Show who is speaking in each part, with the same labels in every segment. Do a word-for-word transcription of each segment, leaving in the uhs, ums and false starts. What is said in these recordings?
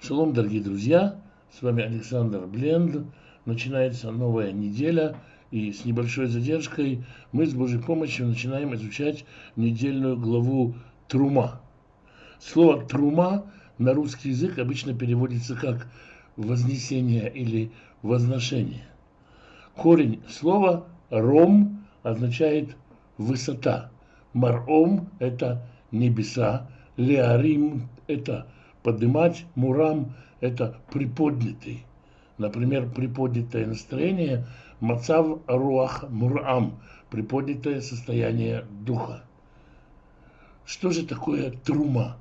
Speaker 1: Шалом, дорогие друзья, с вами Александр Бленд. Начинается новая неделя, и с небольшой задержкой мы с Божьей помощью начинаем изучать недельную главу Трума. Слово Трума на русский язык обычно переводится как вознесение или возношение. Корень слова ром означает высота. Маром – это небеса, леарим – это поднимать, мурам – это приподнятый. Например, приподнятое настроение, мацав руах мурам – приподнятое состояние духа. Что же такое трума?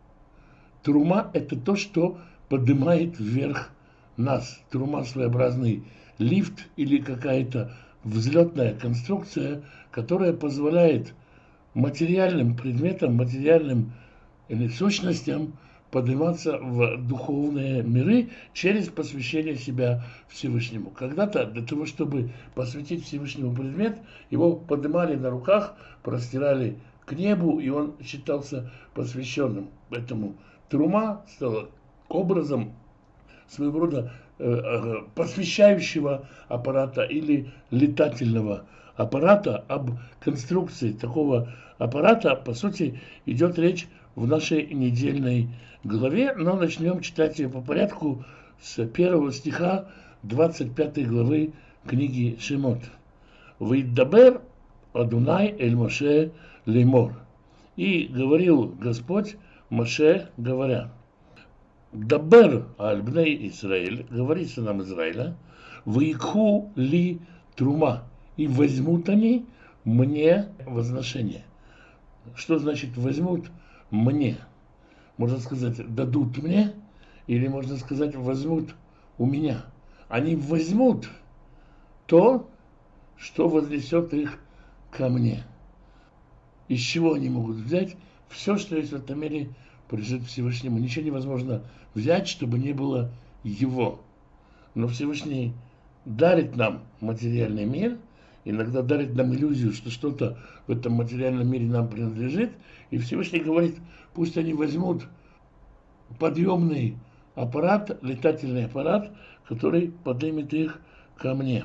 Speaker 1: Трума – это то, что поднимает вверх нас. Трума – своеобразный лифт или какая-то взлетная конструкция, которая позволяет материальным предметам, материальным или сущностям подниматься в духовные миры через посвящение себя Всевышнему. Когда-то для того, чтобы посвятить Всевышнему предмет, его поднимали на руках, простирали к небу, и он считался посвященным. Поэтому трума стала образом своего рода э, посвящающего аппарата или летательного аппарата. Об конструкции такого аппарата, по сути, идет речь в нашей недельной главе, но начнем читать ее по порядку с первого стиха двадцать пятой главы книги Шемот. «Ваиддабер Адунай эль Моше леймор». И говорил Господь Моше, говоря: «Дабер аль бней Исраэль», говорит сынам Израиля, «Ваикху ли трума», и возьмут они мне возношение. Что значит возьмут мне? Можно сказать, дадут мне, или можно сказать, возьмут у меня. Они возьмут то, что вознесет их ко мне. Из чего они могут взять? Все, что есть в этом мире, принадлежит Всевышнему. Ничего невозможно взять, чтобы не было его. Но Всевышний дарит нам материальный мир, иногда дарит нам иллюзию, что что-то в этом материальном мире нам принадлежит. И Всевышний говорит, пусть они возьмут подъемный аппарат, летательный аппарат, который поднимет их ко мне.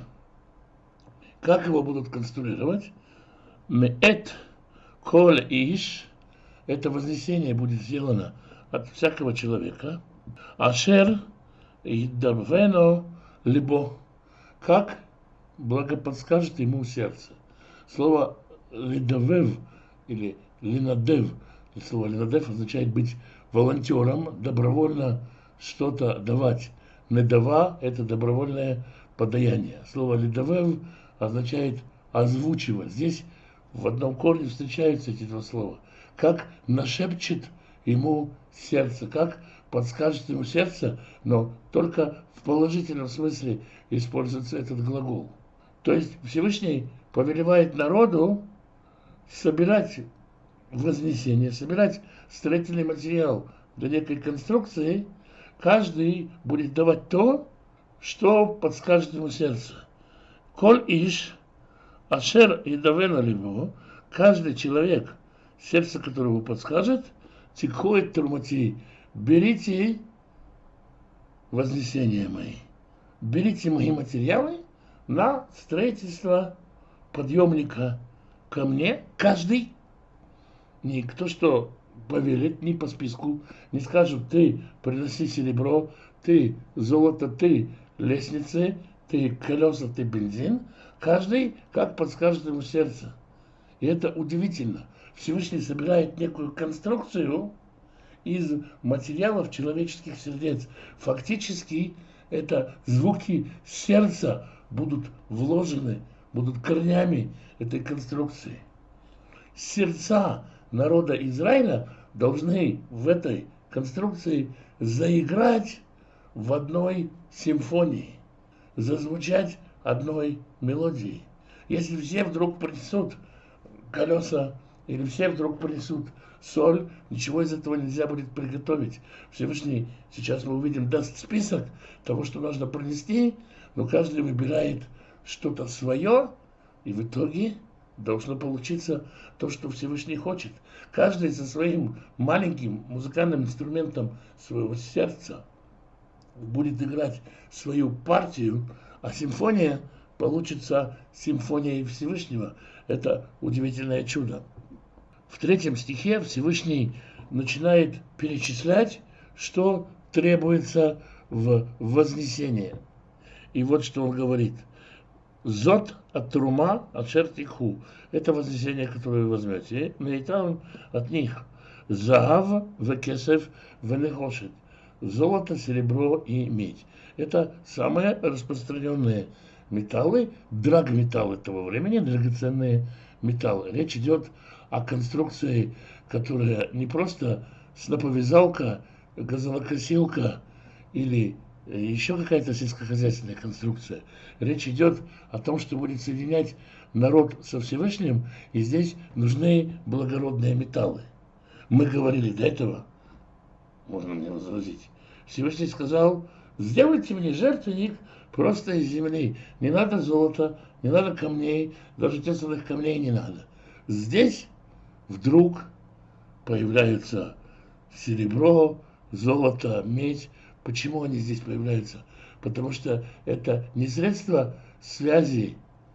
Speaker 1: Как его будут конструировать? Меэт коль иш. Это вознесение будет сделано от всякого человека. Ашер идавено либо. Как благоподскажет ему сердце. Слово лидавев или линадев, слово линадев означает быть волонтером, добровольно что-то давать. Недава – это добровольное подаяние. Слово лидавев означает озвучивать. Здесь в одном корне встречаются эти два слова. Как нашепчет ему сердце, как подскажет ему сердце, но только в положительном смысле используется этот глагол. То есть Всевышний повелевает народу собирать вознесение, собирать строительный материал для некой конструкции. Каждый будет давать то, что подскажет ему сердце. Коль иш, ашер и давена либо, каждый человек, сердце которого подскажет, тикхует турмати, берите вознесения мои, берите мои материалы на строительство подъемника ко мне, каждый. Никто что повелит, ни по списку, не скажут, ты приноси серебро, ты золото, ты лестницы, ты колеса, ты бензин. Каждый как подскажет ему сердце. И это удивительно. Всевышний собирает некую конструкцию из материалов человеческих сердец. Фактически это звуки сердца будут вложены, будут корнями этой конструкции. Сердца народа Израиля должны в этой конструкции заиграть в одной симфонии, зазвучать одной мелодией. Если все вдруг принесут колеса, или все вдруг принесут соль, ничего из этого нельзя будет приготовить. Всевышний, сейчас мы увидим, даст список того, что нужно принести, но каждый выбирает что-то свое, и в итоге должно получиться то, что Всевышний хочет. Каждый со своим маленьким музыкальным инструментом своего сердца будет играть свою партию, а симфония получится симфонией Всевышнего. Это удивительное чудо. В третьем стихе Всевышний начинает перечислять, что требуется в вознесении. И вот что он говорит. Зот от трума от шертиху. Это вознесение, которое вы возьмете. Мейтан от них. Загав векесев венехошет. Золото, серебро и медь. Это самые распространенные металлы, драгметаллы того времени, драгоценные металлы. Речь идет о конструкции, которая не просто сноповязалка, газонокосилка или еще какая-то сельскохозяйственная конструкция. Речь идет о том, что будет соединять народ со Всевышним, и здесь нужны благородные металлы. Мы говорили до этого, можно мне возразить, Всевышний сказал: сделайте мне жертвенник просто из земли. Не надо золота, не надо камней, даже тесанных камней не надо. Здесь вдруг появляются серебро, золото, медь. Почему они здесь появляются? Потому что это не средство связи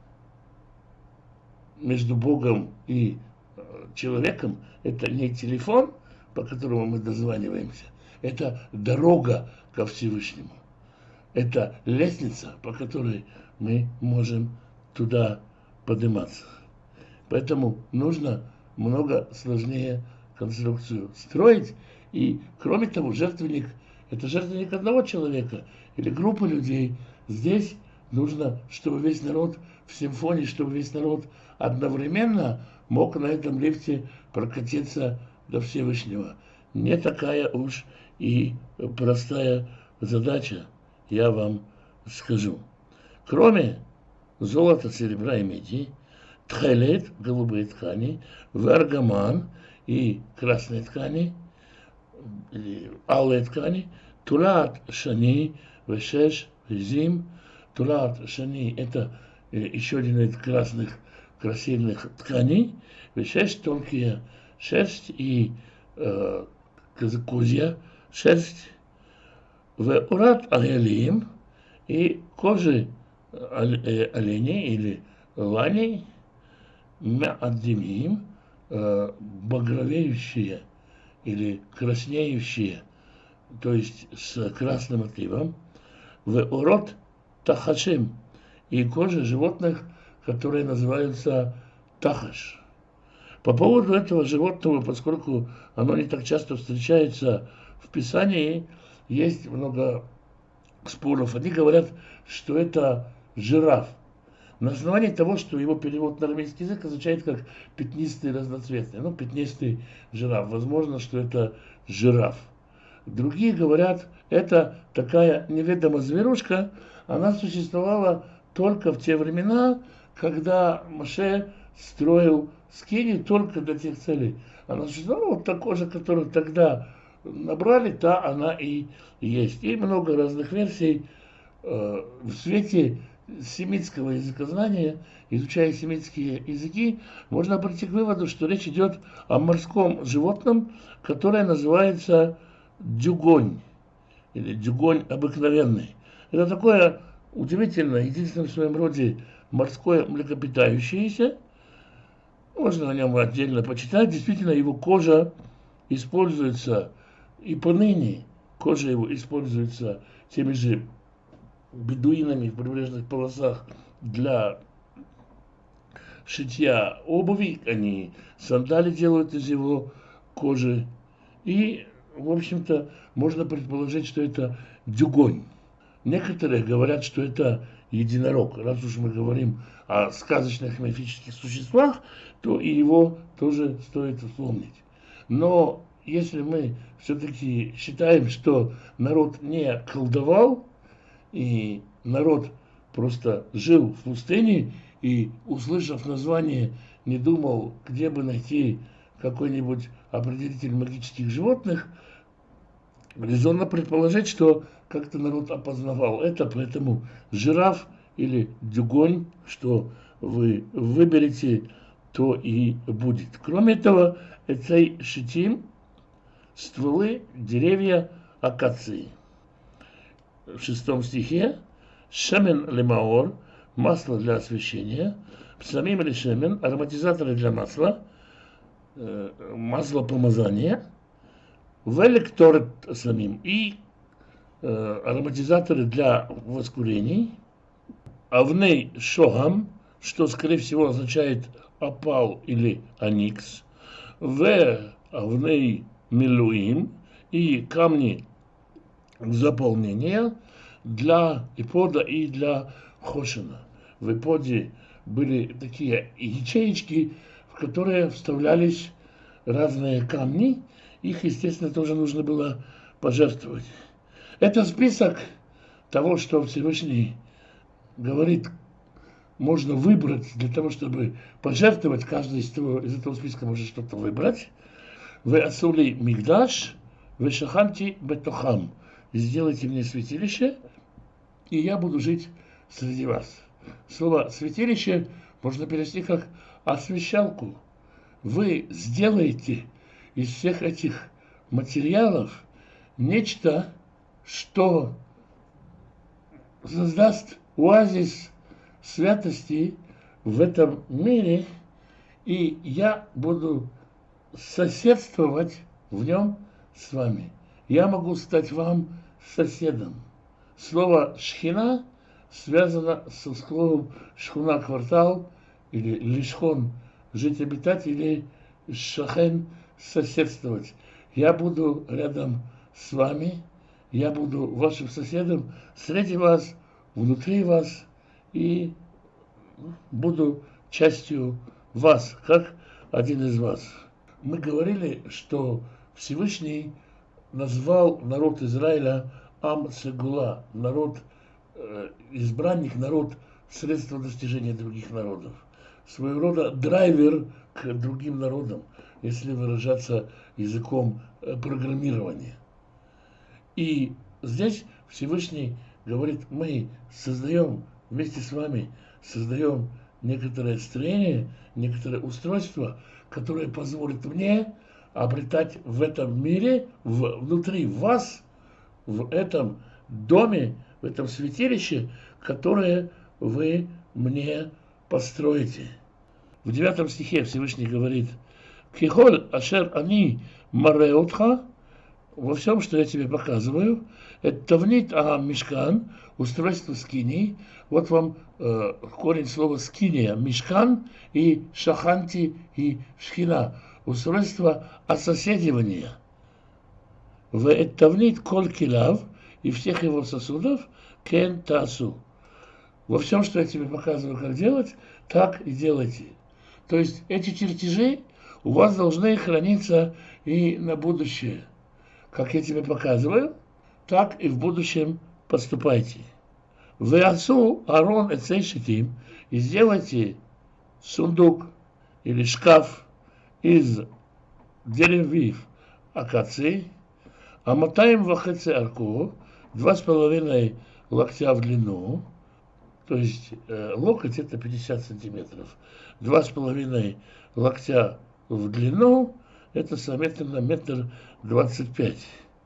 Speaker 1: между Богом и человеком, это не телефон, по которому мы дозваниваемся, это дорога ко Всевышнему. Это лестница, по которой мы можем туда подниматься. Поэтому нужно много сложнее конструкцию строить. И кроме того, жертвенник – это жертвенник одного человека или группы людей. Здесь нужно, чтобы весь народ в симфонии, чтобы весь народ одновременно мог на этом лифте прокатиться до Всевышнего. Не такая уж и простая задача, я вам скажу. Кроме золота, серебра и меди, тхелет, голубые ткани, варгаман и красные ткани, или алые ткани, тулат шани, вешеш, зим. Тулат шани – это еще один из красных красивых тканей, вешеш – тонкие шерсть и э, козья шерсть, в урат алелим и кожи оленей или ланей, меаддимим, багровеющие или краснеющие, то есть с красным отливом, в урот тахашим и кожи животных, которые называются тахаш. По поводу этого животного, поскольку оно не так часто встречается в Писании, есть много споров. Одни говорят, что это жираф. На основании того, что его перевод на арамейский язык означает как пятнистый разноцветный. Ну, пятнистый жираф. Возможно, что это жираф. Другие говорят, это такая неведомая зверушка. Она существовала только в те времена, когда Моше строил скинию только для тех целей. Она существовала, вот та кожа, которую тогда набрали, та она и есть. И много разных версий. В свете семитского языкознания, изучая семитские языки, можно прийти к выводу, что речь идет о морском животном, которое называется дюгонь, или дюгонь обыкновенный. Это такое удивительное, единственное в своем роде морское млекопитающееся. Можно о нем отдельно почитать. Действительно, его кожа используется и поныне. Кожа его используется теми же бедуинами в прибрежных полосах для шитья обуви. Они сандали делают из его кожи. И, в общем-то, можно предположить, что это дюгонь. Некоторые говорят, что это единорог. Раз уж мы говорим о сказочных мифических существах, то и его тоже стоит вспомнить. Но если мы все-таки считаем, что народ не колдовал, и народ просто жил в пустыне, и, услышав название, не думал, где бы найти какой-нибудь определитель магических животных, резонно предположить, что как-то народ опознавал это, поэтому жираф или дюгонь, что вы выберете, то и будет. Кроме этого, эцей шитим, стволы, деревья акации. в шестом стихе, шемен лемаор, масло для освещения, псамим или шемен, ароматизаторы для масла, масло помазания, велекторет самим и ароматизаторы для воскурений, авней шогам, что, скорее всего, означает опал или аникс, в авней милуим и камни заполнения для ипода и для хошина. В иподе были такие ячеечки, в которые вставлялись разные камни. Их, естественно, тоже нужно было пожертвовать. Это список того, что Всевышний говорит, можно выбрать для того, чтобы пожертвовать. Каждый из этого, из этого списка может что-то выбрать. Вы асули мигдаш, вы шаханти бетохам. Сделайте мне святилище, и я буду жить среди вас. Слово святилище можно перевести как освещалку. Вы сделаете из всех этих материалов нечто, что создаст оазис святости в этом мире, и я буду соседствовать в нем с вами. Я могу стать вам соседом. Слово «шхина» связано со словом «шхуна» – квартал, или «лишхон» – жить, обитать, или «шахен» – соседствовать. Я буду рядом с вами, я буду вашим соседом, среди вас, внутри вас, и буду частью вас, как один из вас. Мы говорили, что Всевышний назвал народ Израиля Ам Сегула, народ, э, избранник, народ, средство достижения других народов. Своего рода драйвер к другим народам, если выражаться языком программирования. И здесь Всевышний говорит, мы создаем вместе с вами, создаем некоторое строение, некоторое устройство, которое позволит мне обретать в этом мире, в, внутри вас, в этом доме, в этом святилище, которое вы мне построите. В девятом стихе Всевышний говорит, «Кихоль ашер ани мареотха», во всем, что я тебе показываю, это тавнит а мишкан, устройство скинии. Вот вам э, корень слова скиния, мишкан и шаханти и шхина, устройство ососедивания. В это тавнит коль килав и всех его сосудов кен тасу. Во всем, что я тебе показываю, как делать, так и делайте. То есть эти чертежи у вас должны храниться и на будущее. Как я тебе показываю, так и в будущем поступайте. Вы отцу Арон эцейшитим и сделайте сундук или шкаф из деревьев акации, а мотаем вахеце арку, два с половиной локтя в длину, то есть э, локоть это пятьдесят сантиметров, два с половиной локтя в длину, это соответственно метр двадцать пять.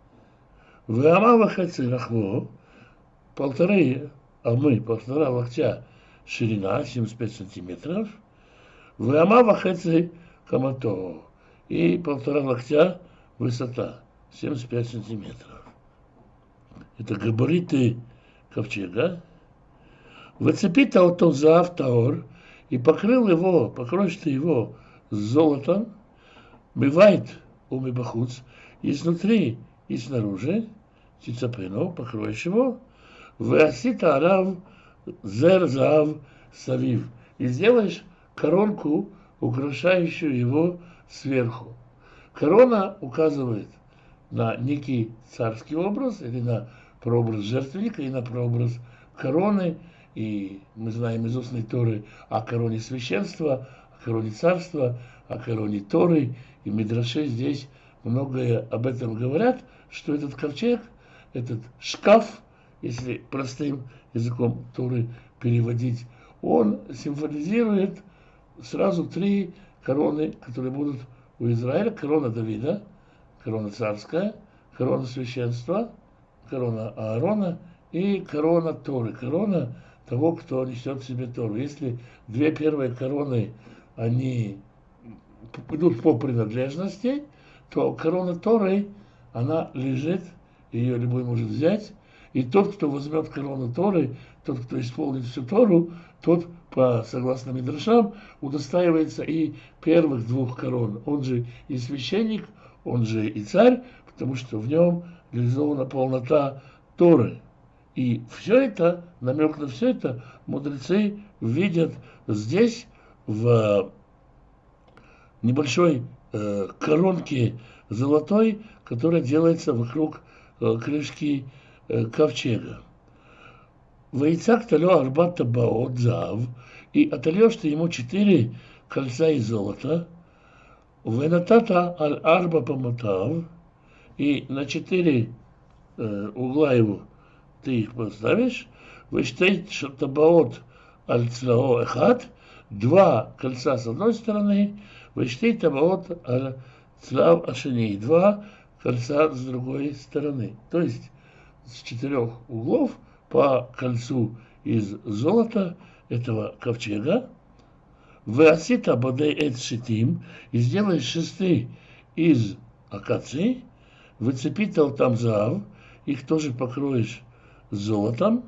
Speaker 1: В ама вахеце рахво, полторы амы, полтора локтя ширина, семьдесят пять сантиметров, в ама вахеце камато, и полтора локтя высота, семьдесят пять сантиметров. Это габариты ковчега. Выцепит аутон заав таор, и покрыл его, покроешь ты его золотом, бывает у мибахуц, изнутри и снаружи, цицапену, покроешь его, веасита арав зер заав савив, и сделаешь коронку, украшающую его сверху. Корона указывает на некий царский образ, или на прообраз жертвенника, и на прообраз короны, и мы знаем из устной Торы о короне священства, о короне царства, о короне Торы, и Мидраши здесь многое об этом говорят, что этот ковчег, этот шкаф, если простым языком Торы переводить, он символизирует сразу три короны, которые будут у Израиля: корона Давида, корона царская, корона священства, корона Аарона и корона Торы, корона того, кто несет в себе Тору. Если две первые короны, они идут по принадлежности, то корона Торы, она лежит, ее любой может взять, и тот, кто возьмет корону Торы, тот, кто исполнит всю Тору, тот, по согласно Мидрашам, удостаивается и первых двух корон. Он же и священник, он же и царь, потому что в нем реализована полнота Торы. И все это, намек на все это, мудрецы видят здесь, в небольшой э, коронке золотой, которая делается вокруг э, крышки э, ковчега. Вейцак талё арбат табаот зав, и отольешь ты ему четыре кольца из золота, венатата аль арба паматав, и на четыре э, угла его ты их поставишь, вештей табаот аль цлао эхат, два кольца с одной стороны, вештей табаот аль цлав ашени, два кольца с другой стороны. То есть с четырех углов по кольцу из золота этого ковчега, веасита бадей эт шитим, и сделаешь шесты из акации, выцепитал там зав, их тоже покроешь золотом,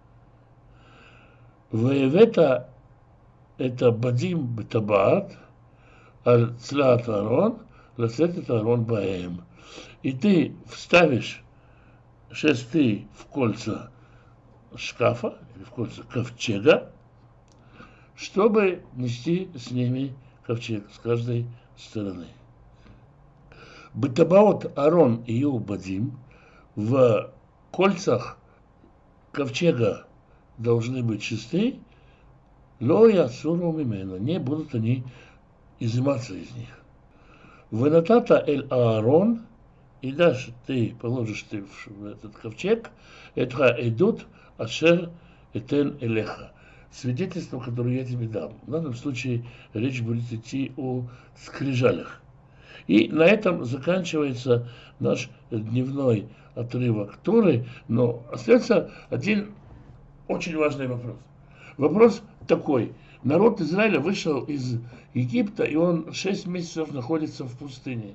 Speaker 1: веевета это бадим бетабаат, аль цлаат арон, ласет арон баэм. И ты вставишь шесты в кольца шкафа, или в кольца ковчега, чтобы нести с ними ковчег с каждой стороны. Бетабаот Арон и Юбадим, в кольцах ковчега должны быть шесты, лоя суру мимена, не будут они изыматься из них. Венатата эль Аарон, и дашь ты, положишь ты в этот ковчег, это идут ашер этен элеха, свидетельство, которое я тебе дам. В данном случае речь будет идти о скрижалях. И на этом заканчивается наш дневной отрывок Торы, но остается один очень важный вопрос. Вопрос такой. Народ Израиля вышел из Египта, и он шесть месяцев находится в пустыне.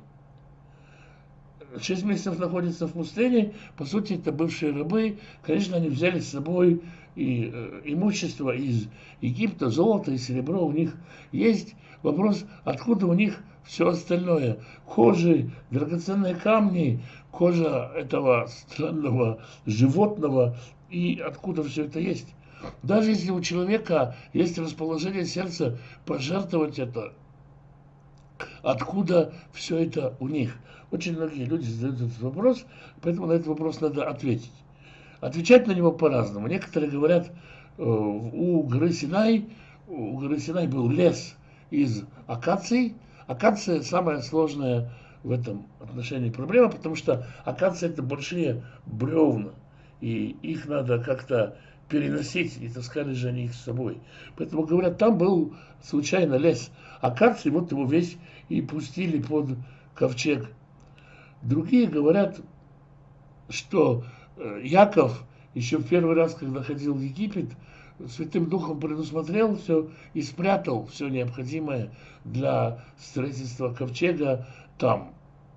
Speaker 1: Шесть месяцев находится в пустыне, по сути, это бывшие рабы. Конечно, они взяли с собой и э, имущество из Египта, золото и серебро у них есть. Вопрос, откуда у них все остальное? Кожи, драгоценные камни, кожа этого странного животного, и откуда все это есть? Даже если у человека есть расположение сердца пожертвовать это, откуда все это у них? Очень многие люди задают этот вопрос, поэтому на этот вопрос надо ответить. Отвечать на него по-разному. Некоторые говорят, у горы Синай, у горы Синай был лес из акаций. Акация самая сложная в этом отношении проблема, потому что акация это большие бревна, и их надо как-то переносить, и таскали же они их с собой. Поэтому говорят, там был случайно лес акаций, вот его весь и пустили под ковчег. Другие говорят, что Яков еще в первый раз, когда ходил в Египет, Святым Духом предусмотрел все и спрятал все необходимое для строительства ковчега там.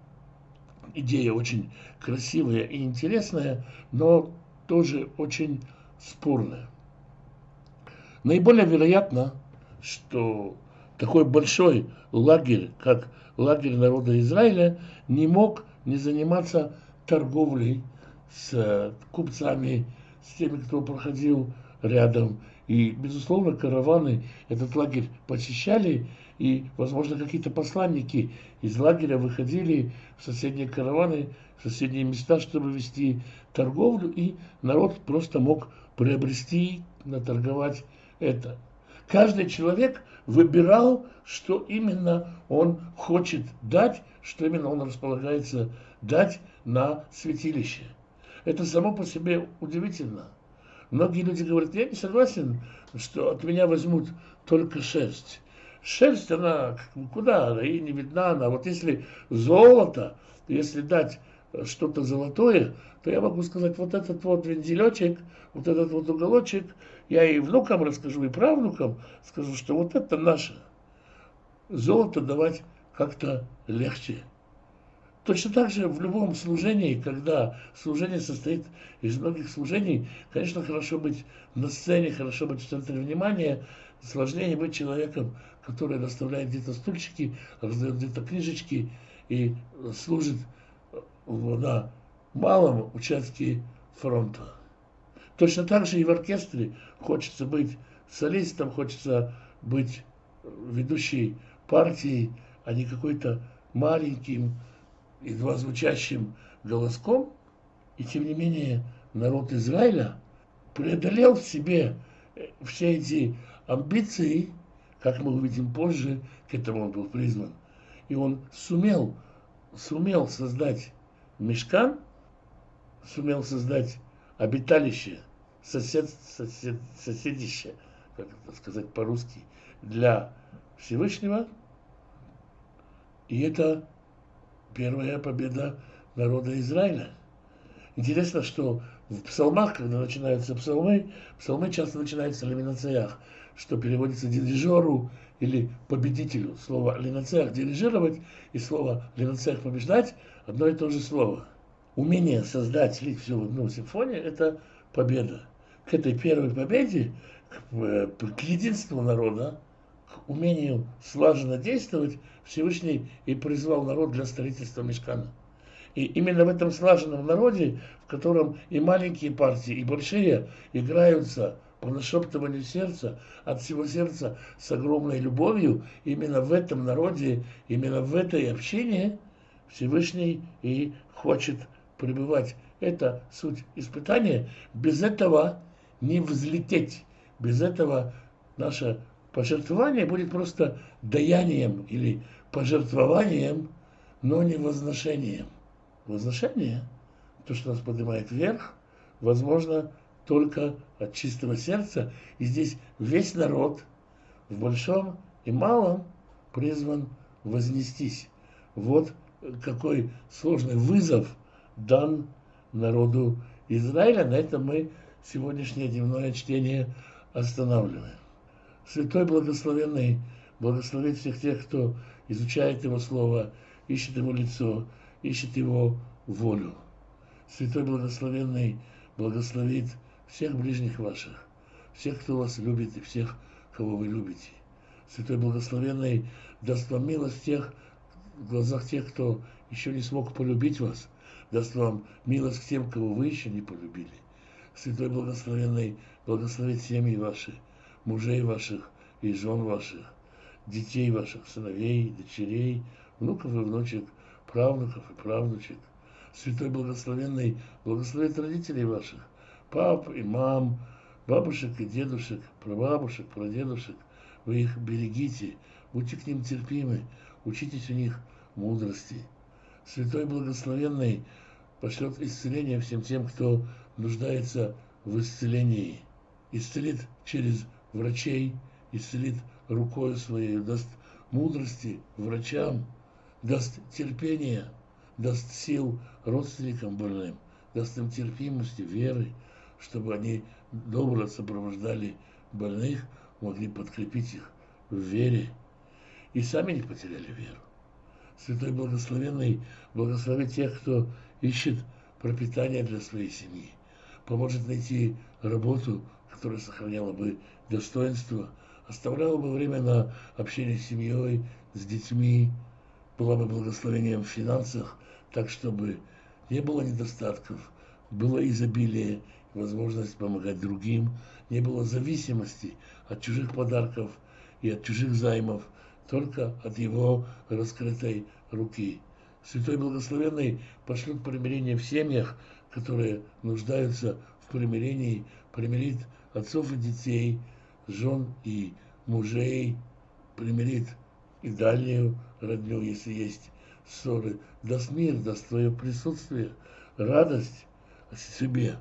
Speaker 1: Идея очень красивая и интересная, но тоже очень спорная. Наиболее вероятно, что такой большой лагерь, как лагерь народа Израиля, не мог не заниматься торговлей с купцами, с теми, кто проходил рядом. И, безусловно, караваны этот лагерь посещали, и, возможно, какие-то посланники из лагеря выходили в соседние караваны, в соседние места, чтобы вести торговлю, и народ просто мог приобрести, наторговать это. Каждый человек выбирал, что именно он хочет дать, что именно он располагается дать на святилище. Это само по себе удивительно. Многие люди говорят, я не согласен, что от меня возьмут только шерсть. Шерсть, она куда? Она и не видна. Она. Вот если золото, если дать что-то золотое, то я могу сказать, вот этот вот вензелечек, вот этот вот уголочек, я и внукам расскажу, и правнукам скажу, что вот это наше. Золото давать как-то легче. Точно так же в любом служении, когда служение состоит из многих служений, конечно, хорошо быть на сцене, хорошо быть в центре внимания, сложнее быть человеком, который расставляет где-то стульчики, раздает где-то книжечки и служит на малом участке фронта. Точно так же и в оркестре хочется быть солистом, хочется быть ведущей партией, а не какой-то маленьким, едва звучащим голоском. И тем не менее народ Израиля преодолел в себе все эти амбиции, как мы увидим позже, к этому он был призван. И он сумел, сумел создать мишкан, сумел создать обиталище, сосед, сосед, соседище, как это сказать по-русски, для Всевышнего. И это первая победа народа Израиля. Интересно, что в псалмах, когда начинаются псалмы, псалмы часто начинаются лиминацеях, что переводится дирижеру или победителю. Слово линацеях дирижировать и слово линацеях побеждать одно и то же слово. Умение создать, слить все в одну симфонию – это победа. К этой первой победе, к, к единству народа, к умению слаженно действовать, Всевышний и призвал народ для строительства мишкана. И именно в этом слаженном народе, в котором и маленькие партии, и большие играются по нашептыванию сердца, от всего сердца с огромной любовью, именно в этом народе, именно в этой общине Всевышний и хочет пребывать. Это суть испытания. Без этого не взлететь. Без этого наше пожертвование будет просто даянием или пожертвованием, но не возношением. Возношение, то, что нас поднимает вверх, возможно только от чистого сердца. И здесь весь народ в большом и малом призван вознестись. Вот какой сложный вызов дан народу Израиля. На этом мы сегодняшнее дневное чтение останавливаем. Святой Благословенный благословит всех тех, кто изучает Его Слово, ищет Его лицо, ищет Его волю. Святой Благословенный благословит всех ближних ваших, всех, кто вас любит, и всех, кого вы любите. Святой Благословенный даст вам милость тех, в глазах тех, кто еще не смог полюбить вас, даст вам милость к тем, кого вы еще не полюбили. Святой Благословенный благословит семьи ваши, мужей ваших и жен ваших, детей ваших, сыновей, дочерей, внуков и внучек, правнуков и правнучек. Святой Благословенный благословит родителей ваших, пап и мам, бабушек и дедушек, прабабушек, прадедушек. Вы их берегите, будьте к ним терпимы, учитесь у них мудрости. Святой Благословенный пошлет исцеление всем тем, кто нуждается в исцелении. Исцелит через врачей, исцелит рукой своей, даст мудрости врачам, даст терпения, даст сил родственникам больным, даст им терпимости, веры, чтобы они добро сопровождали больных, могли подкрепить их в вере и сами не потеряли веру. Святой Благословенный благословит тех, кто ищет пропитание для своей семьи, поможет найти работу, которая сохраняла бы достоинство, оставляла бы время на общение с семьей, с детьми, была бы благословением в финансах, так чтобы не было недостатков, было изобилие, возможность помогать другим, не было зависимости от чужих подарков и от чужих займов, только от Его раскрытой руки. Святой Благословенный пошлет примирение в семьях, которые нуждаются в примирении, примирит отцов и детей, жен и мужей, примирит и дальнюю родню, если есть ссоры, даст мир, даст свое присутствие, радость о себе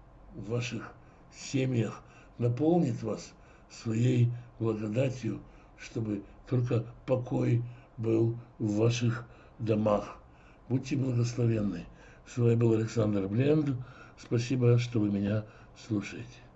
Speaker 1: в ваших семьях, наполнит вас своей благодатью, чтобы только покой был в ваших домах. Будьте благословенны. С вами был Александр Бленд. Спасибо, что вы меня слушаете.